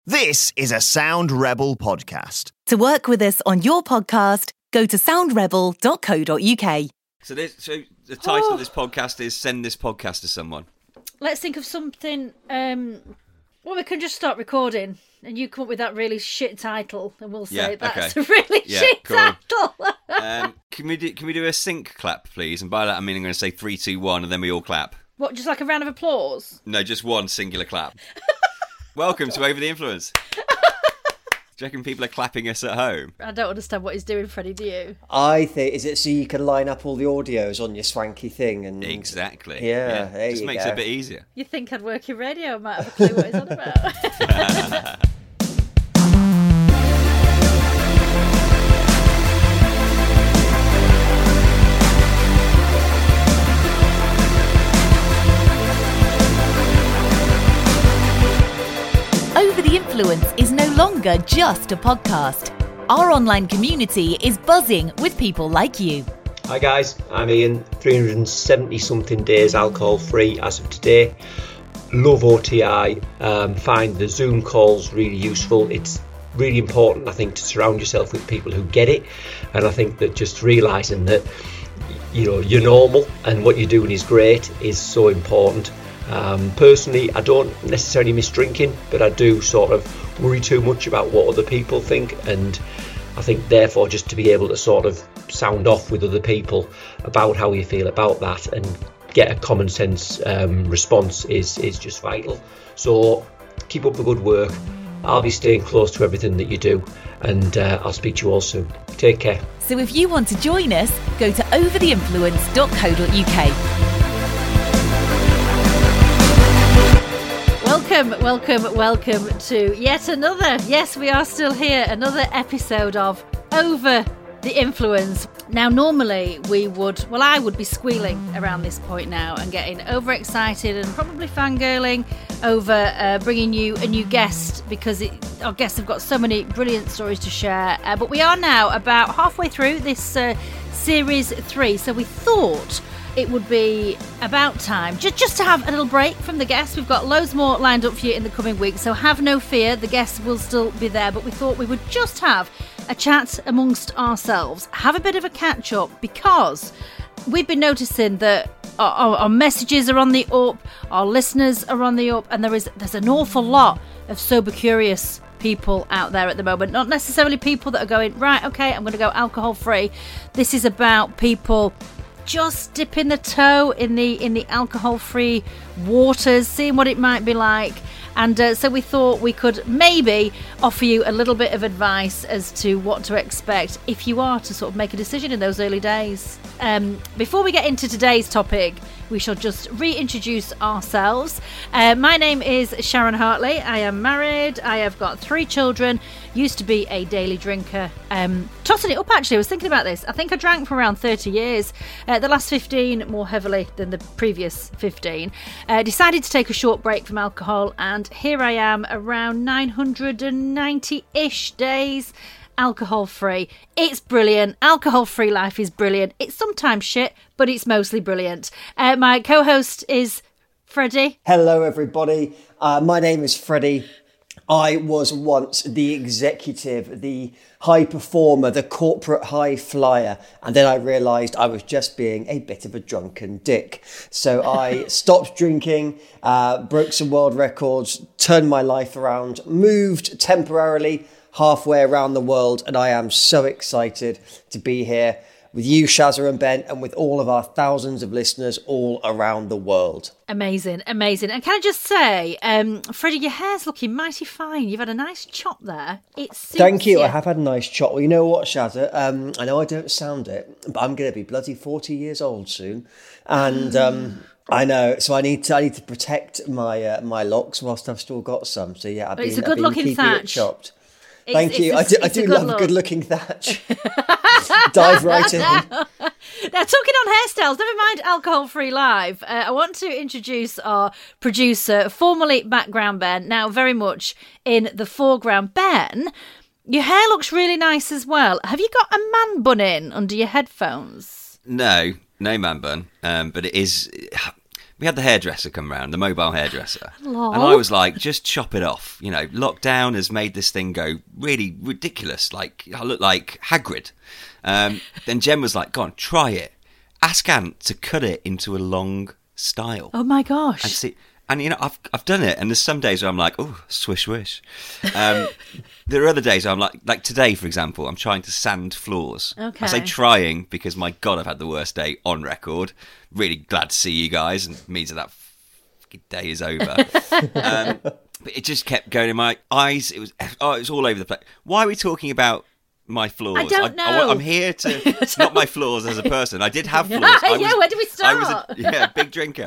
This is a Sound Rebel podcast. To work with us on your podcast, go to soundrebel.co.uk. So the title of this podcast is Send This Podcast to Someone. Let's think of something. Well, we can just start recording and you come up with that really shit title and we'll say that's a really shit title. Can we do a sync clap, please? And by that I mean I'm going to say 3, 2, 1 and then we all clap. What, just like a round of applause? No, just one singular clap. Welcome to Over the Influence. Do you reckon people are clapping us at home? I don't understand what he's doing, Freddie, do you? I think, is it so you can line up all the audios on your swanky thing? And Exactly. Yeah, there just you makes go. it a bit easier. You think I'd work in radio, I might have a clue what he's on about. Over the Influence is no longer just a podcast. Our online community is buzzing with people like you. Hi guys, I'm Ian, 370 something days alcohol free as of today. Love OTI, find the Zoom calls really useful. It's really important, I think, to surround yourself with people who get it, and I think that just realising that you're normal and what you're doing is great is so important. Personally, I don't necessarily miss drinking, but I do sort of worry too much about what other people think, and I think therefore just to be able to sort of sound off with other people about how you feel about that and get a common sense response is just vital. So keep up the good work. I'll be staying close to everything that you do, and I'll speak to you all soon. Take care. So if you want to join us, go to overtheinfluence.co.uk. Welcome to yet another, yes, we are still here, another episode of Over the Influence. Now, normally I would be squealing around this point now and getting overexcited and probably fangirling over bringing you a new guest because our guests have got so many brilliant stories to share. But we are now about halfway through this Series 3, so we thought it would be about time just to have a little break from the guests. We've got loads more lined up for you in the coming weeks, so have no fear, the guests will still be there, but we thought we would just have a chat amongst ourselves, have a bit of a catch up, because we've been noticing that our messages are on the up, our listeners are on the up, and there's an awful lot of sober curious people out there at the moment, not necessarily people that are going, right, okay, I'm going to go alcohol free. This is about people just dipping the toe in the alcohol-free waters, seeing what it might be like. And so we thought we could maybe offer you a little bit of advice as to what to expect if you are to sort of make a decision in those early days. Before we get into today's topic, we shall just reintroduce ourselves. My name is Sharon Hartley. I am married. I have got 3 children. Used to be a daily drinker. Tossing it up, actually. I was thinking about this. I think I drank for around 30 years. The last 15 more heavily than the previous 15. Decided to take a short break from alcohol, and here I am around 990-ish days alcohol free. It's brilliant. Alcohol free life is brilliant. It's sometimes shit, but it's mostly brilliant. My co-host is Freddie. Hello, everybody. My name is Freddie. I was once the executive, the high performer, the corporate high flyer, and then I realised I was just being a bit of a drunken dick. So I stopped drinking, broke some world records, turned my life around, moved temporarily halfway around the world, and I am so excited to be here with you, Shazza and Ben, and with all of our thousands of listeners all around the world. Amazing. And can I just say, Freddie, your hair's looking mighty fine. You've had a nice chop there. Thank you. I have had a nice chop. Well, you know what, Shazza? I know I don't sound it, but I'm going to be bloody 40 years old soon. And I know, so I need to protect my locks whilst I've still got some. So yeah, I've been keeping it chopped. Thank you. I do love a good-looking thatch. Dive right in. Now, talking on hairstyles, never mind alcohol-free live, I want to introduce our producer, formerly Background Ben, now very much in the foreground. Ben, your hair looks really nice as well. Have you got a man bun in under your headphones? No man bun, but it is... we had the hairdresser come round, the mobile hairdresser. Lol. And I was like, just chop it off. You know, lockdown has made this thing go really ridiculous. Like, I look like Hagrid. Then Jen was like, go on, try it. Ask Ant to cut it into a long style. Oh my gosh. And see, and you know, I've done it, and there's some days where I'm like, oh, swish, swish. There are other days where I'm like today, for example, I'm trying to sand floors. Okay. I say trying because, my God, I've had the worst day on record. Really glad to see you guys, and it means that fucking day is over. But it just kept going in my eyes. It was all over the place. Why are we talking about my flaws? I don't know. I'm here to not my flaws as a person. I did have flaws. Where did we start? I was a big drinker.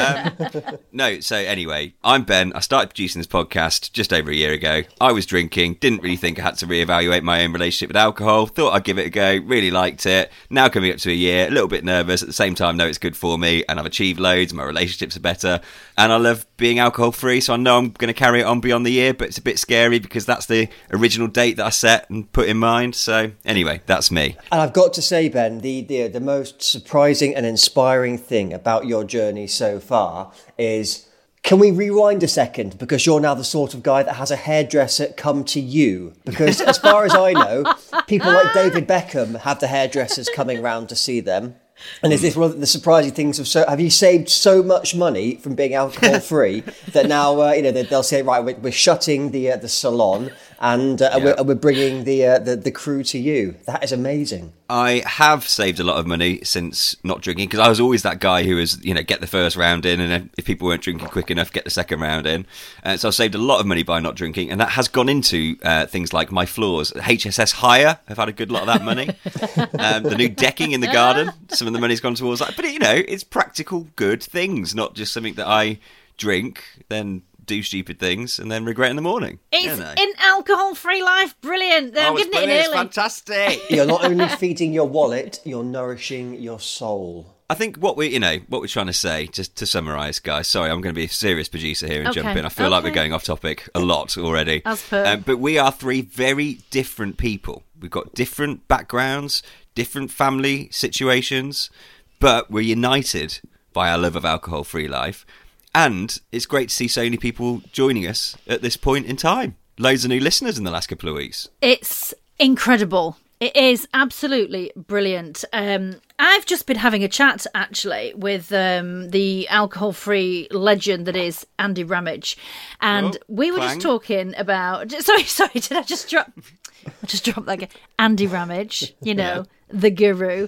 No, so anyway, I'm Ben. I started producing this podcast just over a year ago. I was drinking, didn't really think I had to reevaluate my own relationship with alcohol. Thought I'd give it a go, really liked it. Now coming up to a year, a little bit nervous. At the same time, know it's good for me, and I've achieved loads. My relationships are better, and I love being alcohol free. So I know I'm going to carry it on beyond the year, but it's a bit scary because that's the original date that I set and put in mind. So anyway, that's me. And I've got to say, Ben, the most surprising and inspiring thing about your journey so far is, can we rewind a second? Because you're now the sort of guy that has a hairdresser come to you. Because as far as I know, people like David Beckham have the hairdressers coming round to see them. And is this one of the surprising things have you saved so much money from being alcohol free that now they'll say, right, we're shutting the salon and we're bringing the crew to you. That is amazing. I have saved a lot of money since not drinking, because I was always that guy who was, get the first round in, and if people weren't drinking quick enough, get the second round in. So I've saved a lot of money by not drinking, and that has gone into things like my floors. HSS Hire, I've had a good lot of that money. The new decking in the garden, some of the money's gone towards that. But, it's practical good things, not just something that I drink, then do stupid things and then regret in the morning. It's an alcohol-free life. Brilliant. I'm getting it in It's early. fantastic. You're not only feeding your wallet, you're nourishing your soul. I think what we're trying to say, just to summarise, guys. Sorry, I'm going to be a serious producer here and jump in. I feel like we're going off topic a lot already. As per. But we are three very different people. We've got different backgrounds, different family situations, but we're united by our love of alcohol-free life. And it's great to see so many people joining us at this point in time. Loads of new listeners in the last couple of weeks. It's incredible. It is absolutely brilliant. I've just been having a chat, actually, with the alcohol-free legend that is Andy Ramage. And we were just talking about... Sorry, did I just drop... I just dropped that again. Andy Ramage, the guru.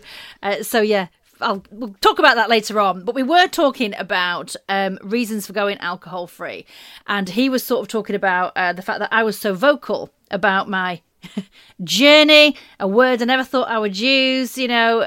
We'll talk about that later on. But we were talking about reasons for going alcohol free. And he was sort of talking about the fact that I was so vocal about my journey, a word I never thought I would use,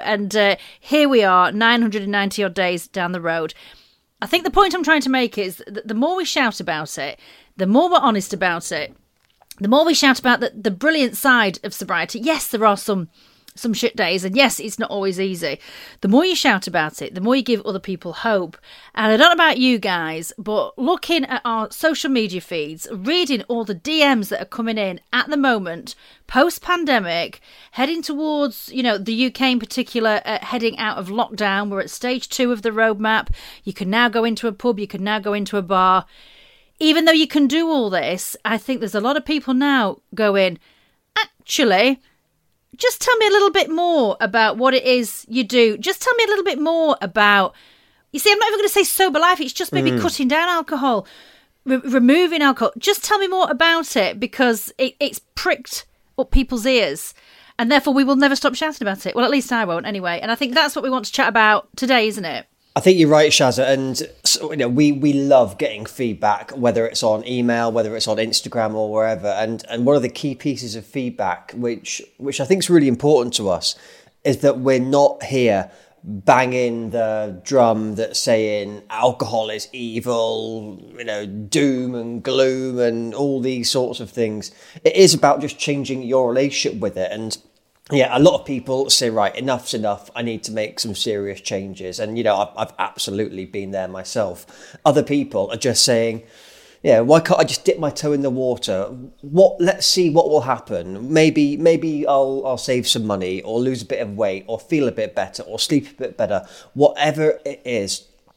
and here we are, 990 odd days down the road. I think the point I'm trying to make is that the more we shout about it, the more we're honest about it, the more we shout about the brilliant side of sobriety. Yes, there are some shit days, and yes, it's not always easy. The more you shout about it, the more you give other people hope. And I don't know about you guys, but looking at our social media feeds, reading all the DMs that are coming in at the moment, post-pandemic, heading towards, the UK in particular, heading out of lockdown. We're at stage 2 of the roadmap. You can now go into a pub, you can now go into a bar. Even though you can do all this, I think there's a lot of people now going, actually... just tell me a little bit more about what it is you do. Just tell me a little bit more about... You see, I'm not even going to say sober life. It's just maybe cutting down alcohol, removing alcohol. Just tell me more about it, because it's pricked up people's ears. And therefore, we will never stop shouting about it. Well, at least I won't anyway. And I think that's what we want to chat about today, isn't it? I think you're right, Shazza, and so, we love getting feedback, whether it's on email, whether it's on Instagram or wherever. And one of the key pieces of feedback, which I think is really important to us, is that we're not here banging the drum that's saying alcohol is evil, doom and gloom and all these sorts of things. It is about just changing your relationship with it. And yeah, a lot of people say, right, enough's enough. I need to make some serious changes. And, I've absolutely been there myself. Other people are just saying, yeah, why can't I just dip my toe in the water? Let's see what will happen. Maybe I'll save some money or lose a bit of weight or feel a bit better or sleep a bit better. Whatever it is,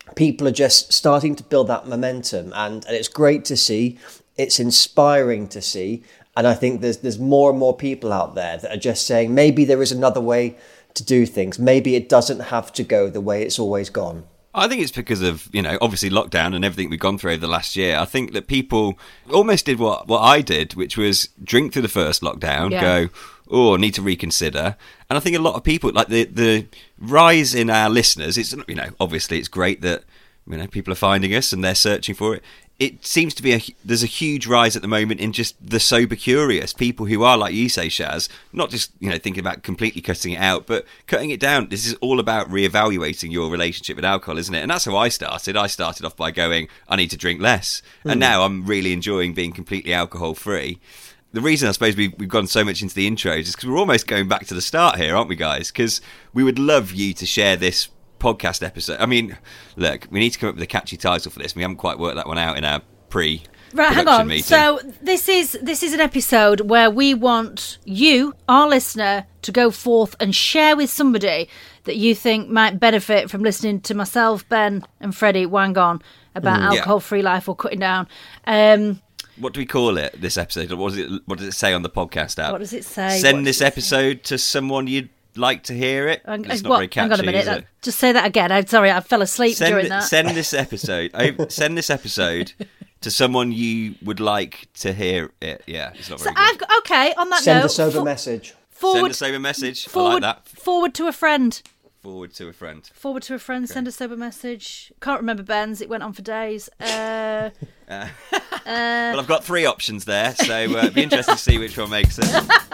people are just starting to build that momentum, and it's great to see. It's inspiring to see. And I think there's more and more people out there that are just saying maybe there is another way to do things. Maybe it doesn't have to go the way it's always gone. I think it's because of, obviously lockdown and everything we've gone through over the last year. I think that people almost did what I did, which was drink through the first lockdown, go, oh, I need to reconsider. And I think a lot of people, like the rise in our listeners, it's, obviously it's great that, people are finding us and they're searching for it. It seems to be there's a huge rise at the moment in just the sober curious, people who are, like you say, Shaz, not just, thinking about completely cutting it out, but cutting it down. This is all about reevaluating your relationship with alcohol, isn't it? And that's how I started. I started off by going, I need to drink less. And now I'm really enjoying being completely alcohol free. The reason I suppose we've gone so much into the intros is because we're almost going back to the start here, aren't we, guys? Because we would love you to share this podcast episode. I mean, look, we need to come up with a catchy title for this. We haven't quite worked that one out in our pre-production meeting. So this is an episode where we want you, our listener, to go forth and share with somebody that you think might benefit from listening to myself, Ben, and Freddie wang on about alcohol-free life or cutting down. What do we call it, this episode? What does it say on the podcast app? What does it say? Send this episode to someone you'd like to hear it. It's not very catchy. Hang on a minute. Just say that again. I'm sorry, I fell asleep during that. Send this episode. Send this episode to someone you would like to hear it. Yeah, it's not very good. Okay, on that Send note, a sober message. Send a sober message. I like that. Forward to a friend. Forward to a friend. Forward to a friend. Okay. Send a sober message. Can't remember Ben's. It went on for days. Well, I've got 3 options there, so it'd be interesting to see which one makes it.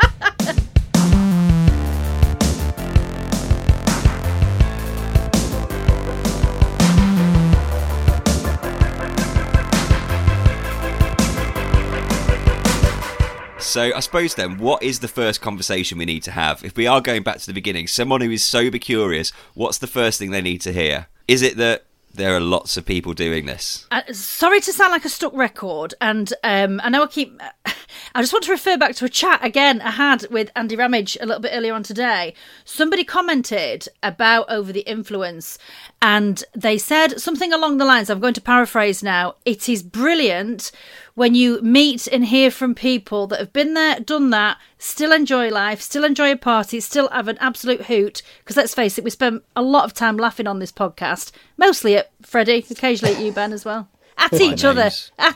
So I suppose then, what is the first conversation we need to have? If we are going back to the beginning, someone who is sober curious, what's the first thing they need to hear? Is it that there are lots of people doing this? Sorry to sound like a stuck record, and I know I just want to refer back to a chat again I had with Andy Ramage a little bit earlier on today. Somebody commented about Over the Influence, and they said something along the lines, I'm going to paraphrase now, it is brilliant when you meet and hear from people that have been there, done that, still enjoy life, still enjoy a party, still have an absolute hoot. Because let's face it, we spend a lot of time laughing on this podcast, mostly at Freddie, occasionally at you, Ben, as well. At each other.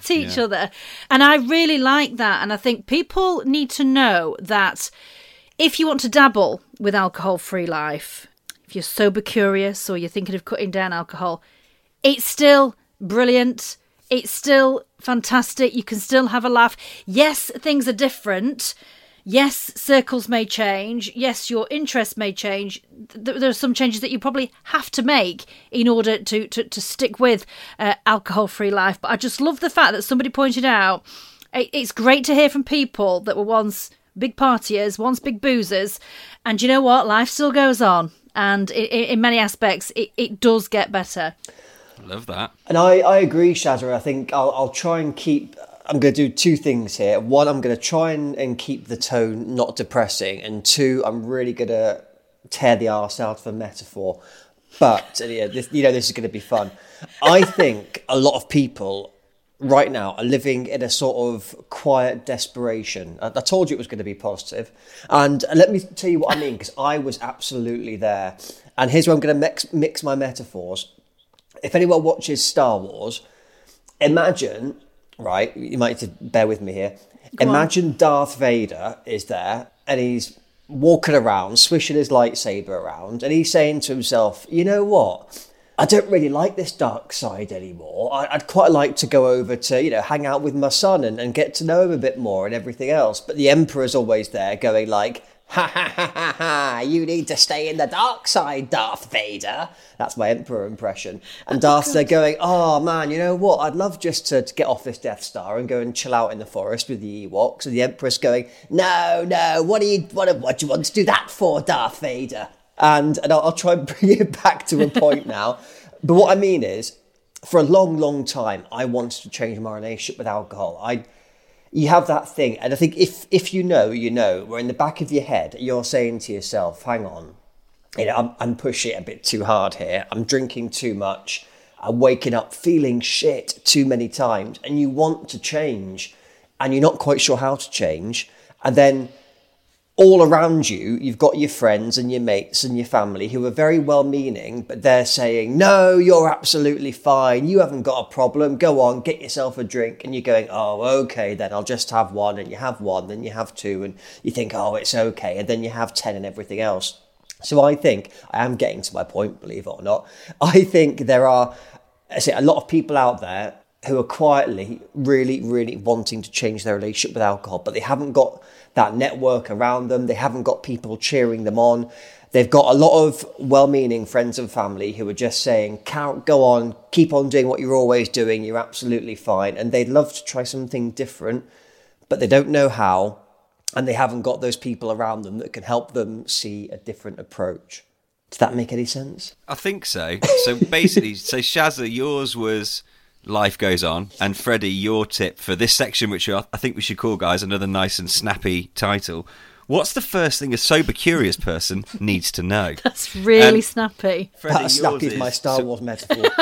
And I really like that. And I think people need to know that if you want to dabble with alcohol-free life, if you're sober curious or you're thinking of cutting down alcohol, it's still brilliant. It's still fantastic. You can still have a laugh. Yes, things are different. Yes, circles may change. Yes, your interests may change. There are some changes that you probably have to make in order to stick with alcohol-free life. But I just love the fact that somebody pointed out it's great to hear from people that were once big partiers, once big boozers. And you know what? Life still goes on. And in many aspects, it does get better. Love that. And I agree, Shazza. I think I'll try and keep... I'm going to do 2 things here. 1, I'm going to try and keep the tone not depressing. And 2, I'm really going to tear the arse out of a metaphor. But, this is going to be fun. I think a lot of people right now are living in a sort of quiet desperation. I told you it was going to be positive. And let me tell you what I mean, because I was absolutely there. And here's where I'm going to mix my metaphors. If anyone watches Star Wars, imagine... Right, you might have to bear with me here. Imagine Darth Vader is there and he's walking around, swishing his lightsaber around, and he's saying to himself, you know what? I don't really like this dark side anymore. I'd quite like to go over to, hang out with my son and get to know him a bit more and everything else. But the Emperor's always there going like, ha ha ha ha ha, you need to stay in the dark side, Darth Vader. That's my Emperor impression. And Darth's there going, oh man, you know what? I'd love just to get off this Death Star and go and chill out in the forest with the Ewoks. And the Emperor's going, no, what do you want to do that for, Darth Vader? And I'll try and bring it back to a point now. But what I mean is, for a long, long time, I wanted to change my relationship with alcohol. You have that thing, and I think if you know, where in the back of your head, you're saying to yourself, hang on, I'm pushing it a bit too hard here. I'm drinking too much. and waking up feeling shit too many times, and you want to change and you're not quite sure how to change, and then all around you, you've got your friends and your mates and your family who are very well-meaning, but they're saying, no, you're absolutely fine. You haven't got a problem. Go on, get yourself a drink. And you're going, oh, okay, then I'll just have one. And you have one, then you have two. And you think, oh, it's okay. And then you have 10 and everything else. So I think, I am getting to my point, believe it or not. I think there are a lot of people out there who are quietly really, really wanting to change their relationship with alcohol, but they haven't got that network around them. They haven't got people cheering them on. They've got a lot of well-meaning friends and family who are just saying, go on, keep on doing what you're always doing. You're absolutely fine. And they'd love to try something different, but they don't know how. And they haven't got those people around them that can help them see a different approach. Does that make any sense? I think so. So basically, Shazza, yours was life goes on, and Freddie, your tip for this section, which I think we should call, guys, another nice and snappy title. What's the first thing a sober, curious person needs to know? That's really snappy. Freddie, That snappy is my Star Wars metaphor.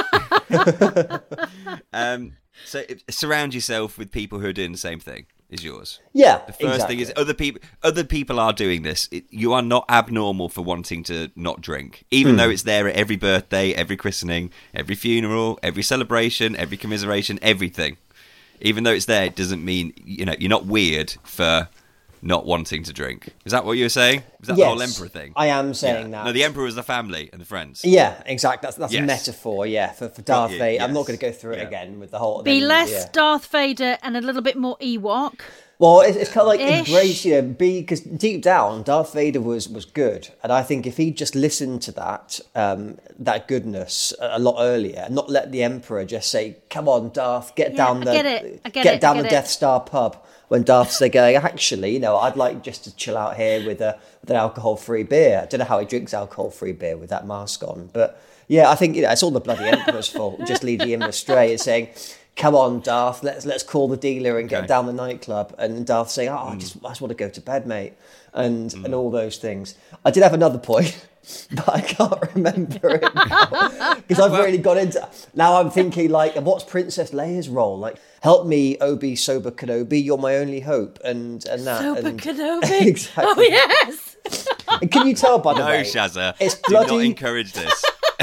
Surround yourself with people who are doing the same thing. Is yours. Yeah, the first thing is other people are doing this. You are not abnormal for wanting to not drink, even though it's there at every birthday, every christening, every funeral, every celebration, every commiseration, everything. Even though it's there, it doesn't mean you're not weird for not wanting to drink. Is that what you were saying? Was that the whole emperor thing? I am saying that. No, the emperor was the family and the friends. Yeah, exactly. That's Yes. a metaphor, for Darth Vader. Yes. I'm not going to go through it again with the whole... Be less Darth Vader and a little bit more Ewok. Well, it's kind of like Ish. embrace, because deep down, Darth Vader was good. And I think if he just listened to that goodness a lot earlier, and not let the Emperor just say, come on, Darth, get down the Death Star pub. When Darth's there going, actually, I'd like just to chill out here with an alcohol-free beer. I don't know how he drinks alcohol-free beer with that mask on. But yeah, I think it's all the bloody Emperor's fault, just leading him astray and saying, come on, Darth, let's call the dealer and get down the nightclub. And Darth saying, I just want to go to bed, mate. And all those things. I did have another point, but I can't remember it now. Because I've really got into... Now I'm thinking, what's Princess Leia's role? Help me, Obi Sober Kenobi, you're my only hope. And that. Sober Kenobi? Exactly. Oh, yes! And can you tell, by the way... No, Shazza, it's do not encourage this.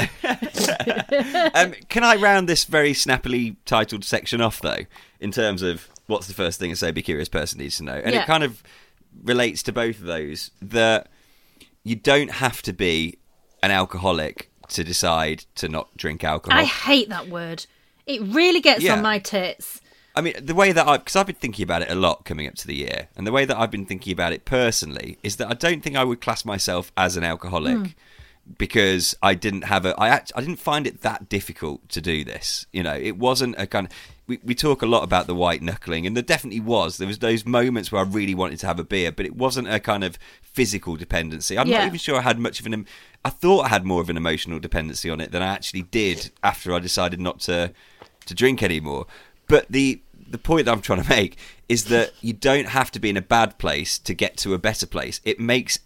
Can I round this very snappily titled section off, though, in terms of what's the first thing a sober, curious person needs to know? And it kind of relates to both of those, that you don't have to be an alcoholic to decide to not drink alcohol. I hate that word. It really gets on my tits. I mean, the way that because I've been thinking about it a lot coming up to the year, and the way that I've been thinking about it personally is that I don't think I would class myself as an alcoholic because I didn't I didn't find it that difficult to do this. It wasn't a kind of... We talk a lot about the white knuckling, and there definitely was. There was those moments where I really wanted to have a beer, but it wasn't a kind of physical dependency. I'm not even sure I had much of an... I thought I had more of an emotional dependency on it than I actually did after I decided not to drink anymore. But the point that I'm trying to make is that you don't have to be in a bad place to get to a better place. It makes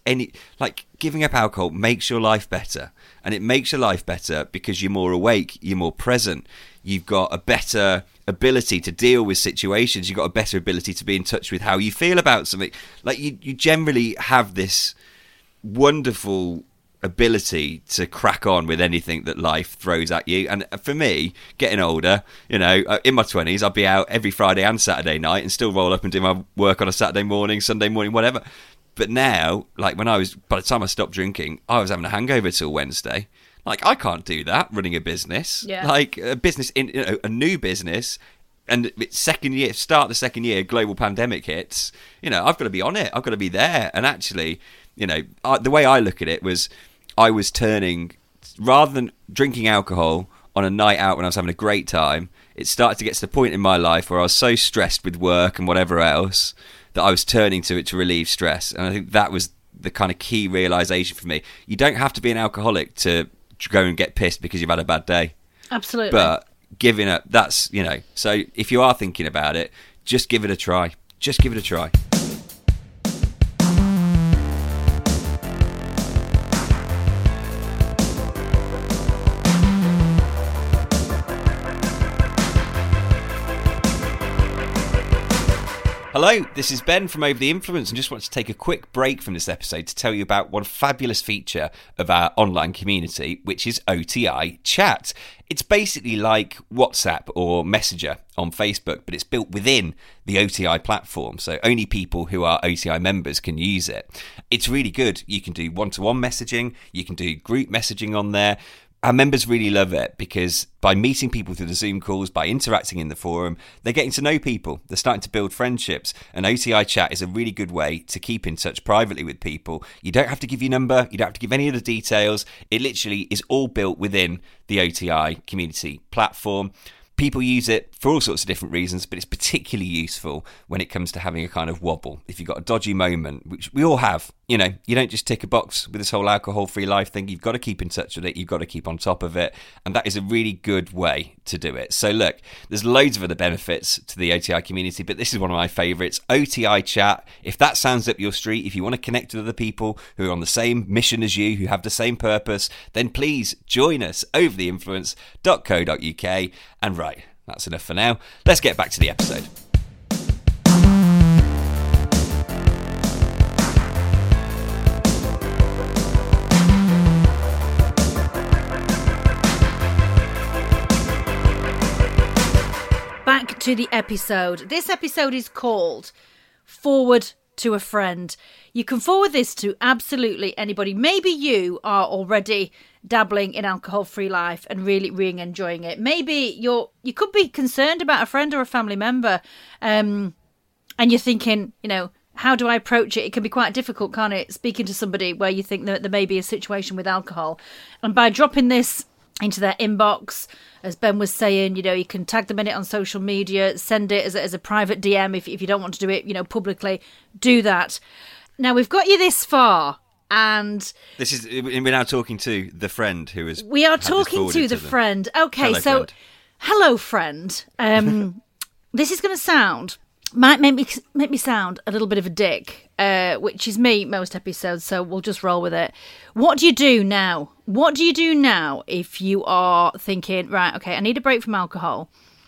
giving up alcohol makes your life better. And it makes your life better because you're more awake, you're more present, you've got a better ability to deal with situations, you've got a better ability to be in touch with how you feel about something. You generally have this wonderful ability to crack on with anything that life throws at you. And for me, getting older, in my 20s, I'd be out every Friday and Saturday night and still roll up and do my work on a Saturday morning, Sunday morning, whatever. But now, by the time I stopped drinking, I was having a hangover till Wednesday. I can't do that running a business. Yeah. A business, a new business, and it's start the second year, global pandemic hits. I've got to be on it. I've got to be there. And actually, the way I look at it was, I was turning, rather than drinking alcohol on a night out when I was having a great time, it started to get to the point in my life where I was so stressed with work and whatever else that I was turning to it to relieve stress. And I think that was the kind of key realisation for me. You don't have to be an alcoholic to go and get pissed because you've had a bad day. Absolutely. But giving up, that's, so if you are thinking about it, just give it a try. Just give it a try. Hello, this is Ben from Over the Influence and just want to take a quick break from this episode to tell you about one fabulous feature of our online community, which is OTI Chat. It's basically like WhatsApp or Messenger on Facebook, but it's built within the OTI platform, so only people who are OTI members can use it. It's really good. You can do one-to-one messaging, you can do group messaging on there. Our members really love it because by meeting people through the Zoom calls, by interacting in the forum, they're getting to know people. They're starting to build friendships. And OTI Chat is a really good way to keep in touch privately with people. You don't have to give your number. You don't have to give any of the details. It literally is all built within the OTI community platform. People use it for all sorts of different reasons, but it's particularly useful when it comes to having a kind of wobble. If you've got a dodgy moment, which we all have, you don't just tick a box with this whole alcohol-free life thing. You've got to keep in touch with it. You've got to keep on top of it. And that is a really good way to do it. So look, there's loads of other benefits to the OTI community, but this is one of my favourites, OTI Chat. If that sounds up your street, if you want to connect with other people who are on the same mission as you, who have the same purpose, then please join us over theinfluence.co.uk. And right, that's enough for now. Let's get back to the episode. Back to the episode. This episode is called Forward to a Friend. You can forward this to absolutely anybody. Maybe you are already dabbling in alcohol-free life and really enjoying it. Maybe you could be concerned about a friend or a family member, and you're thinking, how do I approach it? It can be quite difficult, can't it? Speaking to somebody where you think that there may be a situation with alcohol. And by dropping this into their inbox, as Ben was saying, you can tag them in it on social media, send it as a private DM if you don't want to do it, publicly. Do that. Now, we've got you this far, and we're now talking to the friend who is. We are talking to the friend. Okay, hello, friend. This is going to might make me sound a little bit of a dick, which is me most episodes, so we'll just roll with it. What do you do now? What do you do now if you are thinking, right, okay, I need a break from alcohol.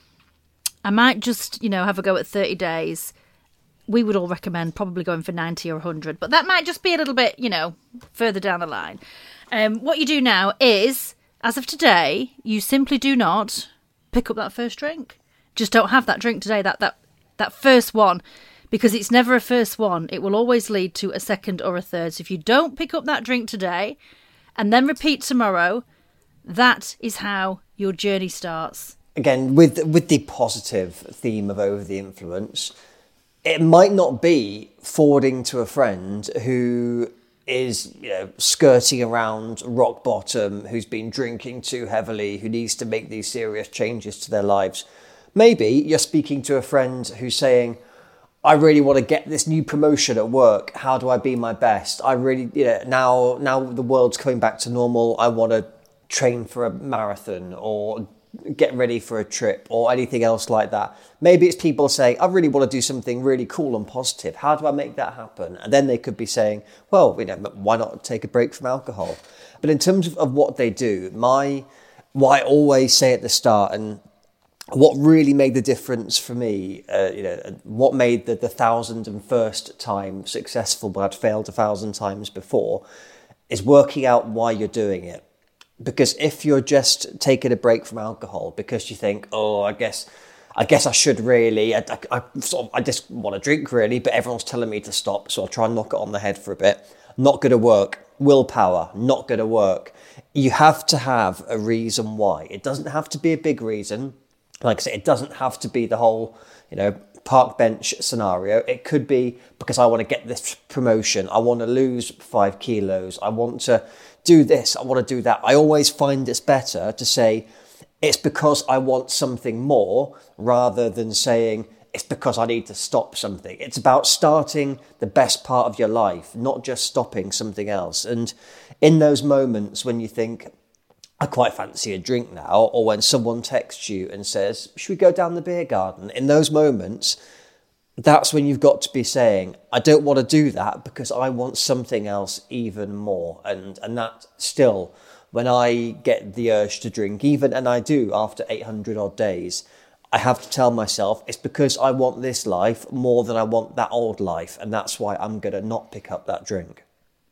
I might just, have a go at 30 days. We would all recommend probably going for 90 or 100, but that might just be a little bit, further down the line. What you do now is, as of today, you simply do not pick up that first drink. Just don't have that drink today, that first one, because it's never a first one. It will always lead to a second or a third. So if you don't pick up that drink today and then repeat tomorrow, that is how your journey starts. Again, with the positive theme of Over the Influence, it might not be forwarding to a friend who is, skirting around rock bottom, who's been drinking too heavily, who needs to make these serious changes to their lives. Maybe you're speaking to a friend who's saying, I really want to get this new promotion at work. How do I be my best? I really, now the world's coming back to normal. I want to train for a marathon or get ready for a trip or anything else like that. Maybe it's people saying, I really want to do something really cool and positive. How do I make that happen? And then they could be saying, well, why not take a break from alcohol? But in terms of what they do, what I always say at the start, and what really made the difference for me, what made the 1,001st time successful, but I'd failed 1,000 times before, is working out why you're doing it. Because if you're just taking a break from alcohol because you think, I guess I should really, I just want to drink really, but everyone's telling me to stop, so I'll try and knock it on the head for a bit. Not going to work. Willpower, not going to work. You have to have a reason why. It doesn't have to be a big reason. Like I say, it doesn't have to be the whole, park bench scenario. It could be because I want to get this promotion. I want to lose 5 kilos. I want to do this. I want to do that. I always find it's better to say it's because I want something more rather than saying it's because I need to stop something. It's about starting the best part of your life, not just stopping something else. And in those moments when you think, I quite fancy a drink now, or when someone texts you and says, should we go down the beer garden? In those moments, that's when you've got to be saying, I don't want to do that because I want something else even more. And that still, when I get the urge to drink, and I do after 800 odd days, I have to tell myself it's because I want this life more than I want that old life. And that's why I'm going to not pick up that drink.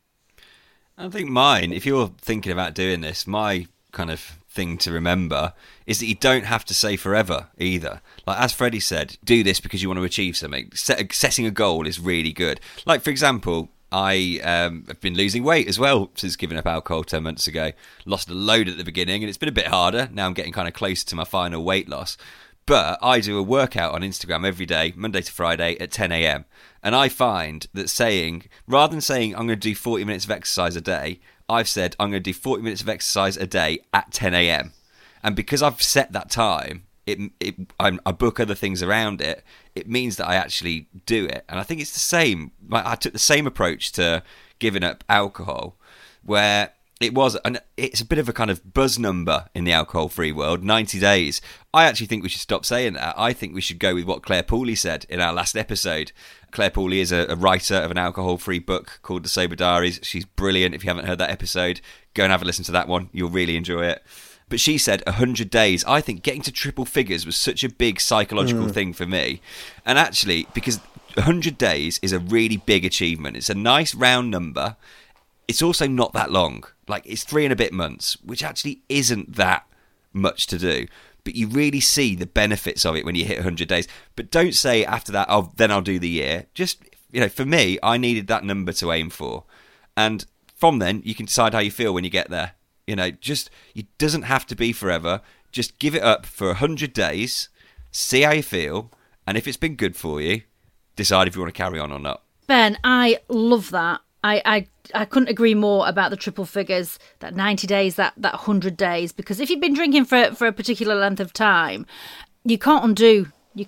I think mine, if you're thinking about doing this, my kind of thing to remember is that you don't have to say forever either. Like, as Freddie said, do this because you want to achieve something. Setting a goal is really good. Like, for example, I have been losing weight as well since giving up alcohol 10 months ago. Lost a load at the beginning and it's been a bit harder. Now I'm getting kind of close to my final weight loss. But I do a workout on Instagram every day, Monday to Friday at 10 a.m. And I find that rather than saying I'm going to do 40 minutes of exercise a day, I've said I'm going to do 40 minutes of exercise a day at 10 a.m. And because I've set that time, I book other things around it. It means that I actually do it. And I think it's the same. I took the same approach to giving up alcohol, where it's a bit of a kind of buzz number in the alcohol-free world, 90 days. I actually think we should stop saying that. I think we should go with what Claire Pooley said in our last episode. Claire Pooley is a writer of an alcohol-free book called The Sober Diaries. She's brilliant. If you haven't heard that episode, go and have a listen to that one. You'll really enjoy it. But she said 100 days. I think getting to triple figures was such a big psychological thing for me. And actually, because 100 days is a really big achievement. It's a nice round number. It's also not that long. Like, it's 3 and a bit months, which actually isn't that much to do. But you really see the benefits of it when you hit 100 days. But don't say after that, then I'll do the year. Just, for me, I needed that number to aim for. And from then, you can decide how you feel when you get there. It doesn't have to be forever. Just give it up for 100 days, see how you feel, and if it's been good for you, decide if you want to carry on or not. Ben, I love that. I couldn't agree more about the triple figures, that 90 days, that 100 days, because if you've been drinking for a particular length of time, you can't undo,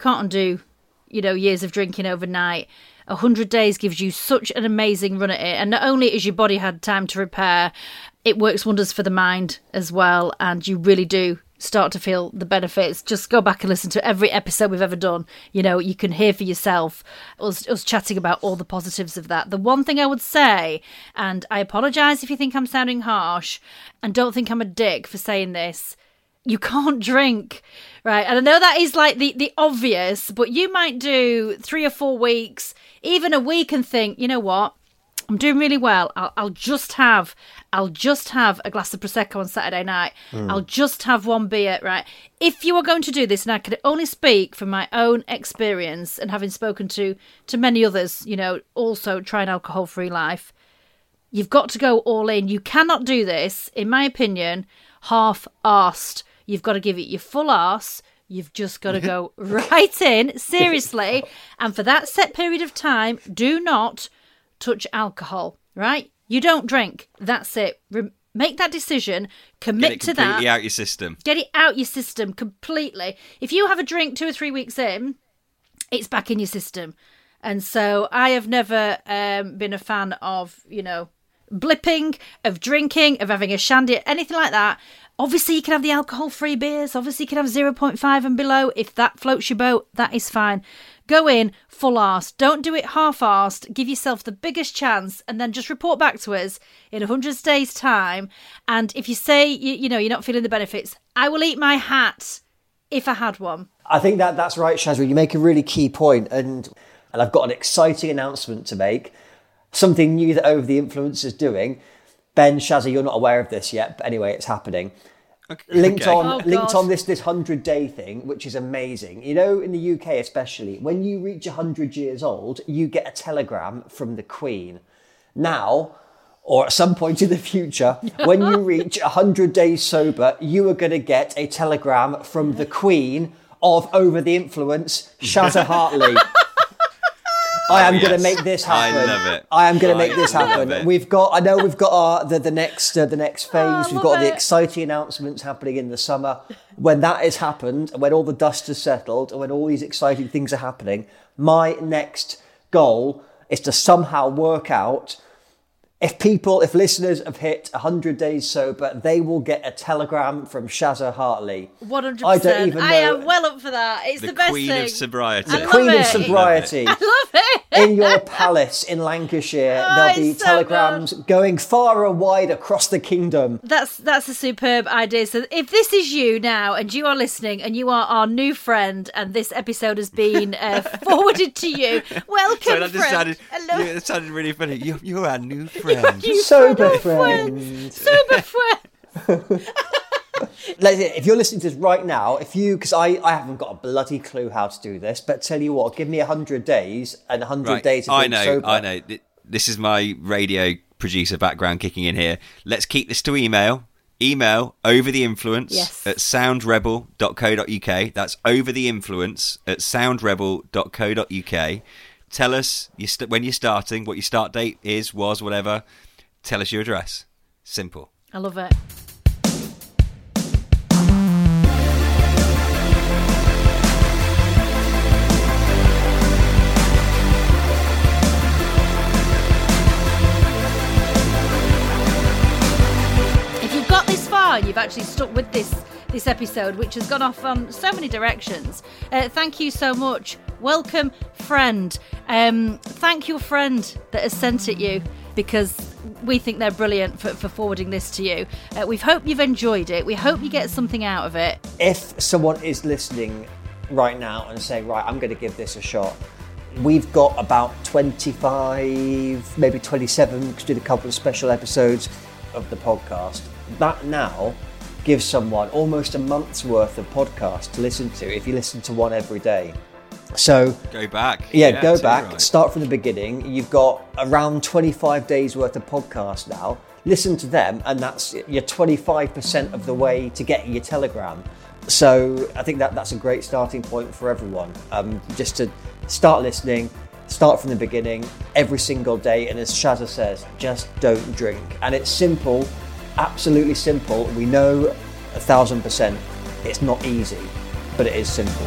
years of drinking overnight. 100 days gives you such an amazing run at it. And not only has your body had time to repair, it works wonders for the mind as well. And you really do start to feel the benefits. Just go back and listen to every episode we've ever done. You can hear for yourself us chatting about all the positives of that. The one thing I would say, and I apologise if you think I'm sounding harsh, and don't think I'm a dick for saying this, you can't drink, right? And I know that is like the obvious, but you might do 3 or 4 weeks, even a week, and think, you know what? I'm doing really well. I'll just have a glass of Prosecco on Saturday night. I'll just have 1 beer, right? If you are going to do this, and I can only speak from my own experience and having spoken to many others, also try an alcohol-free life, you've got to go all in. You cannot do this, in my opinion, half-arsed. You've got to give it your full arse. You've just got to go right in, seriously. And for that set period of time, do not touch alcohol, right? You don't drink. That's it. Make that decision. Commit to that. Get it completely out your system. Get it out your system completely. If you have a drink 2 or 3 weeks in, it's back in your system. And so I have never been a fan of, blipping, of drinking, of having a shandy, anything like that. Obviously, you can have the alcohol-free beers. Obviously, you can have 0.5 and below. If that floats your boat, that is fine. Go in full-arsed. Don't do it half-arsed. Give yourself the biggest chance and then just report back to us in 100 days' time. And if you say, you're not feeling the benefits, I will eat my hat if I had one. I think that's right, Shazwa. You make a really key point, and I've got an exciting announcement to make. Something new that Over the Influence is doing. Ben, Shazza, you're not aware of this yet, but anyway, it's happening. Linked on this 100-day thing, which is amazing. In the UK especially, when you reach 100 years old, you get a telegram from the Queen. Now, or at some point in the future, when you reach 100 days sober, you are going to get a telegram from the Queen of Over the Influence, Shazza Hartley. I am going to make this happen. I love it. I am going to make this happen. We've got the next phase. We've got the exciting announcements happening in the summer. When that has happened, and when all the dust has settled, and when all these exciting things are happening, my next goal is to somehow work out If listeners have hit 100 days sober, they will get a telegram from Shazza Hartley. 100%. I don't even know. I am well up for that. It's the best Queen thing. of sobriety. The Queen of Sobriety. I love it. In your palace in Lancashire, there'll be it's so telegrams going far and wide across the kingdom. That's a superb idea. So if this is you now and you are listening and you are our new friend and this episode has been forwarded to you, welcome, So that just friend. sounded, it sounded really funny. You're our new friend. Sober friend. Sober friend. If you're listening to this right now, because I haven't got a bloody clue how to do this, but tell you what, give me 100 days and 100 days of being sober. I know. This is my radio producer background kicking in here. Let's keep this to email. Email Over the Influence at soundrebel.co.uk. That's Over the Influence at soundrebel.co.uk. Tell us when you're starting, what your start date was, whatever. Tell us your address. Simple. I love it. And you've actually stuck with this episode, which has gone off on so many directions. Thank you so much. Welcome, friend. Thank your friend that has sent it you, because we think they're brilliant for forwarding this to you. We hope you've enjoyed it. We hope you get something out of it. If someone is listening right now and saying, right, I'm going to give this a shot, we've got about 25, maybe 27, because we did a couple of special episodes of the podcast. That now gives someone almost a month's worth of podcasts to listen to if you listen to one every day. So go back. Go back. Right. Start from the beginning. You've got around 25 days worth of podcasts now. Listen to them, and that's you're 25% of the way to getting your telegram. So I think that's a great starting point for everyone. Just to start listening. Start from the beginning every single day, and as Shazza says, just don't drink. And it's simple, absolutely simple. We know 1,000% it's not easy, but it is simple.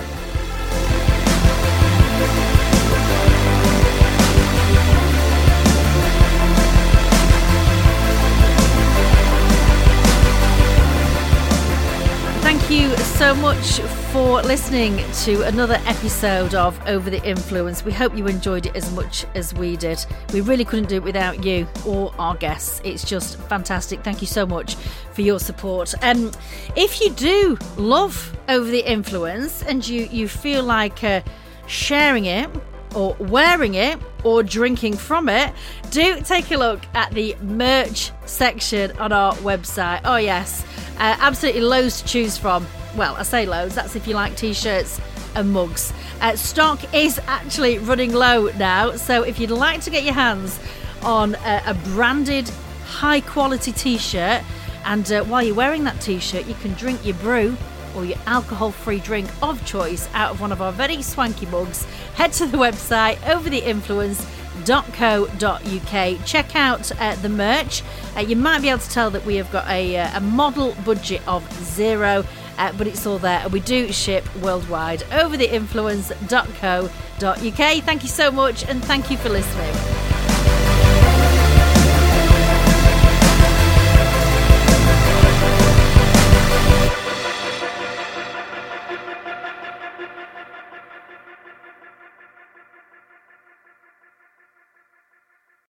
Thank you so much for listening to another episode of Over the Influence. We hope you enjoyed it as much as we did. We really couldn't do it without you or our guests. It's just fantastic. Thank you so much for your support. If you do love Over the Influence and you feel like sharing it or wearing it or drinking from it, do take a look at the merch section on our website. Oh yes, absolutely loads to choose from. Well, I say loads, that's if you like t-shirts and mugs. Stock is actually running low now, so if you'd like to get your hands on a branded high quality t-shirt, and while you're wearing that t-shirt you can drink your brew or your alcohol-free drink of choice out of one of our very swanky mugs, head to the website overtheinfluence.co.uk. Check out the merch. You might be able to tell that we have got a model budget of $0, but it's all there, and we do ship worldwide. Overtheinfluence.co.uk. Thank you so much, and thank you for listening.